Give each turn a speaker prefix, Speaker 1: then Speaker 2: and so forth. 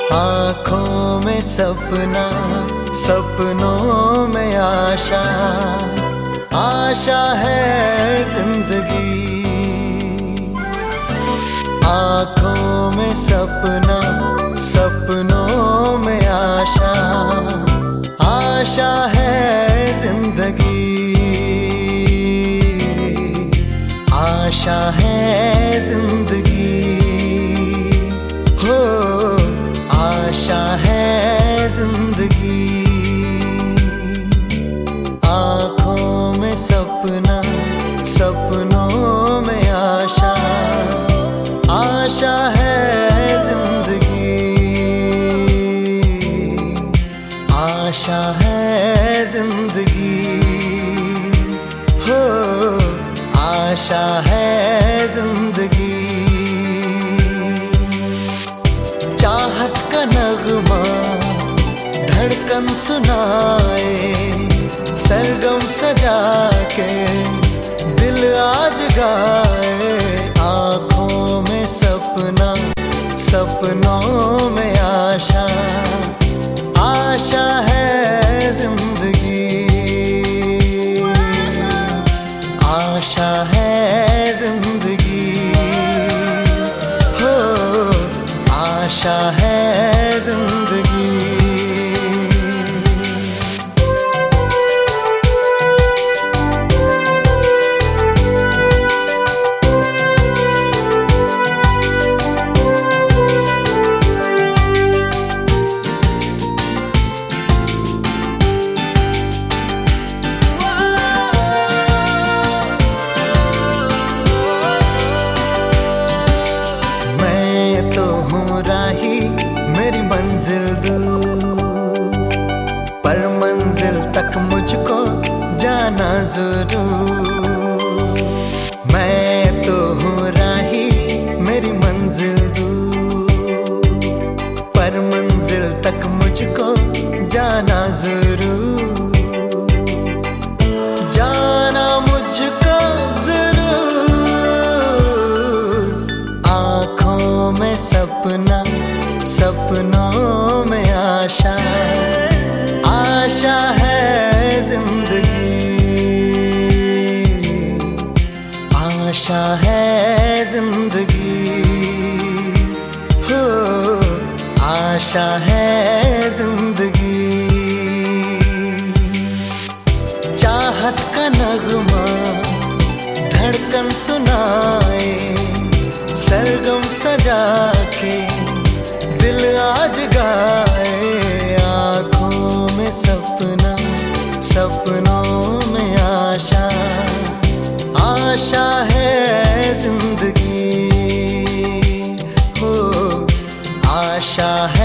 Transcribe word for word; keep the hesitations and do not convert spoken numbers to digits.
Speaker 1: आँखों में सपना, सपनों में आशा, आशा है जिंदगी। आँखों में सपना, सपनों में आशा, आशा है जिंदगी। आशा है जिंदगी, हो आशा है जिंदगी। आँखों में सपना, सपनों में आशा, आशा है जिंदगी। आशा है जिंदगी, हो आशा है जिंदगी। चाहत का नगमा धड़कन सुनाए, सरगम सजा के दिल आज गाए। आँखों में सपना, सपनों में आशा, आशा है जिंदगी। आशा है जिंदगी, हो आशा है जिंदगी। मेरी मंजिल दूर, पर मंजिल तक मुझको जाना जरूर। मैं तो हूँ राही, मेरी मंजिल दूर, पर मंजिल तक मुझको जाना जरूर। जाना मुझको जरूर। आँखों में सपना, सपनों में आशा, आशा है जिंदगी। आशा है जिंदगी, हो आशा है जिंदगी। चाहत का नगमा धड़कन सुनाए, सरगम सजा के दिल आज गाए। आँखों में सपना, सपनों में आशा, आशा है जिंदगी, हो आशा है।